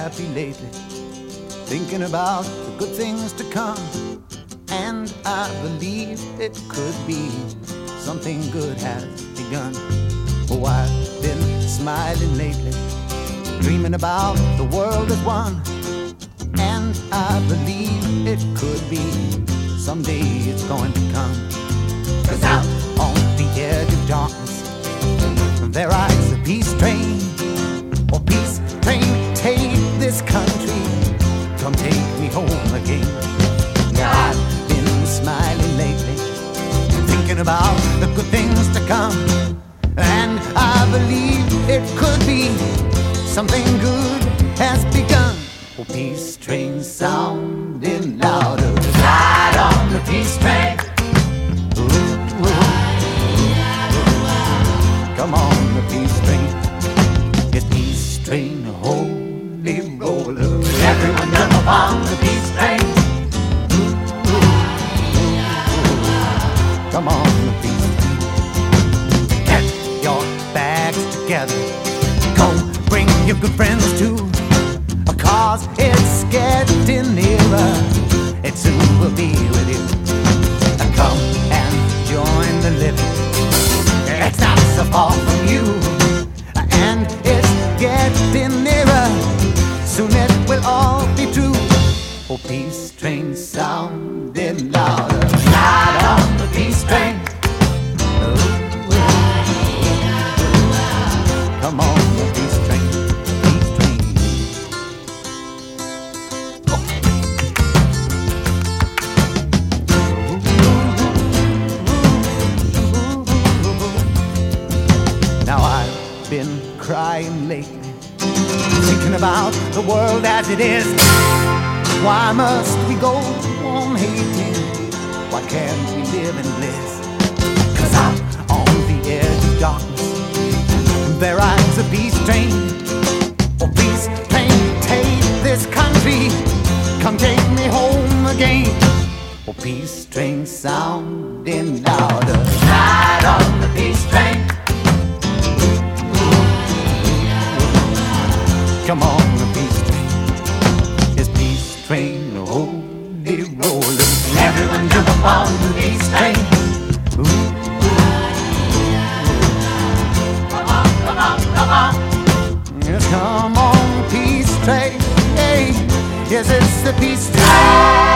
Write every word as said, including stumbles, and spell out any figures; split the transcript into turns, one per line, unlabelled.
happy lately, thinking about the good things to come. And I believe it could be something good has begun. Oh, I've been smiling lately, dreaming about the world as one. And I believe it could be someday it's going to come. 'Cause out on the edge of darkness there rides a peace train. Oh, peace train, take this country, come take me home again. Now I've been smiling lately, thinking about the good things to come. And I believe it could be something good has begun. Oh, peace train sounding louder, ride on the peace train. Ooh, ooh. Come on, the peace train. Yes, peace train, holy roller. Everyone jump up on the peace train. Ooh, ooh, ooh. Come on, the peace train. Get your bags together, go bring your good friends too, 'cause it's getting nearer, it soon will be with you. Come and join the living, it's not so far from you. And it's getting nearer, soon it will all be true. Oh, peace train sounding louder, ride on the peace train. Oh, come on, the peace train, peace train. Now I've been crying lately, thinking about the world as it is. Why must we go on hating? Why can't we live in bliss? 'Cause out on the edge of darkness there rides a peace train. Oh, peace train, take this country, come take me home again. Oh, peace train sounding louder, ride on the peace train. Come on, the peace train. This peace train, holy roller. Everyone jump up on the peace train. Ooh. Come on, come on, come on. Yes, come on, peace train. Hey, yes, it's the peace train.